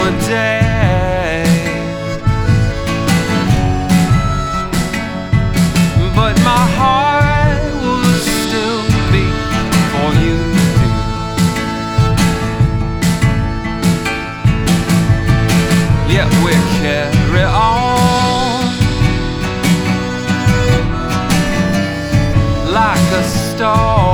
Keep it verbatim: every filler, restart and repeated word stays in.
a day, but my heart will still beat for you, dear. Yet we carry on like a star